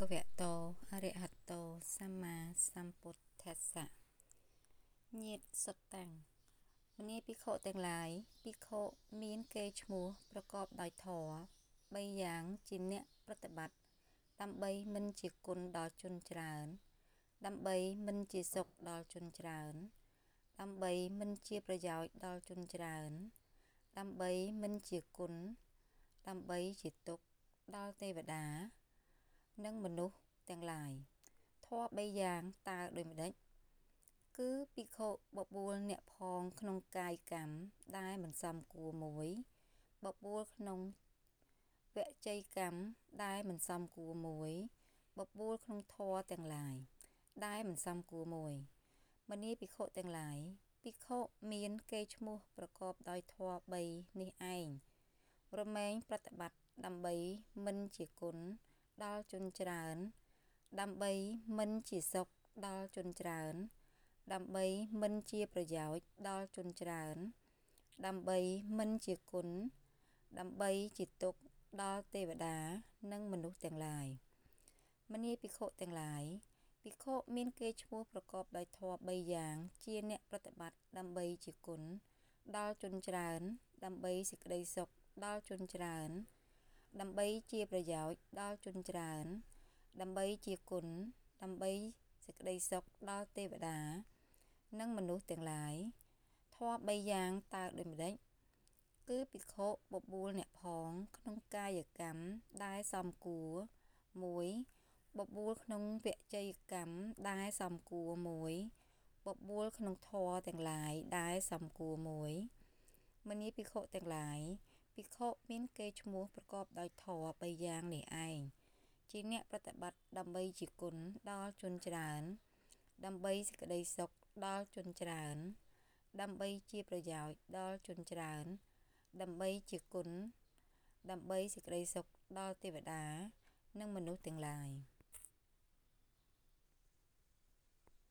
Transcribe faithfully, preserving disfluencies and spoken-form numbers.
Bhagavato Arahato Sama Sambuddhassa ញាតិសុទ្ធតាំងមនាភិក្ខុទាំងឡាយភិក្ខុមានកេរ្តិ៍ឈ្មោះប្រកបដោយធម៌បីយ៉ាងជាអ្នកប្រតិបត្តិដើម្បីមិនជាគុណដល់ជនច្រើនដើម្បីមិនជាសុខដល់ជនច្រើនដើម្បីមិនជាប្រយោជន៍ដល់ជនច្រើនដើម្បីមិនជាគុណដើម្បីជាទុក្ខដល់ទេវតានិងមនុស្សទាំងឡាយធម៌បីយ៉ាងតើដូចម្ដេចគឺភិក្ខុបបួលអ្នកផងក្នុងកាយកម្មដែលមិនសមគួរមួយបបួលក្នុងវចីកម្មដែលមិនសមគួរមួយបបួលក្នុងធម៌ទាំងឡាយដែលមិនសមគួរមួយមនាភិក្ខុទាំងឡាយភិក្ខុមានកេរ្តិ៍ឈ្មោះប្រកបដោយធម៌បីនេះឯងរមែងប្រតិបត្តិដើម្បីមិនជាគុណដល់ជនច្រើនដើម្បីមិនជាសុខដល់ជនច្រើនដើម្បីមិនជាប្រយោជន៍ដល់ជនច្រើនដើម្បីមិនជាគុណដើម្បីជាទុក្ខដល់ទេវតានិងមនុស្សទាំងឡាយមនាភិក្ខុទាំងឡាយភិក្ខុមានកេរ្តិ៍ឈ្មោះប្រកបដោយធម៌បីយ៉ាងជាអ្នកប្រតិបត្តិដើម្បីជាគុណដល់ជនច្រើនដើម្បីសេចក្តីសុខដល់ជនច្រើនដើម្បីជាប្រយោជន៍ដល់ជនច្រើនដើម្បីជាគុណដើម្បីសេចក្តីសុខដល់ទេវតានិងមនុស្សទាំងឡាយធម៌បីយ៉ាងតើដូចម្ដេចគឺភិក្ខុបបួលអ្នកផងក្នុងកាយកម្មដែលសមគួរមួយបបួលក្នុងវចីកម្មដែលសមគួរមួយបបួលក្នុងធម៌ទាំងឡាយដែលសមគួរមួយមនាភិក្ខុទាំងឡាយភិក្ខុមានកេរ្តិ៍ឈ្មោះប្រកបដោយធម៌បីយ៉ាងនេះឯងជាអ្នកប្រតិបត្តិដើម្បីជាគុណដល់ជនច្រើនដើម្បីសេចក្តីសុខដល់ជនច្រើនដើម្បីជាប្រយោជន៍ដល់ជនច្រើនដើម្បីជាគុណដើម្បីសេចក្តីសុខដល់ទេវតានិងមនុស្សទាំងឡាយ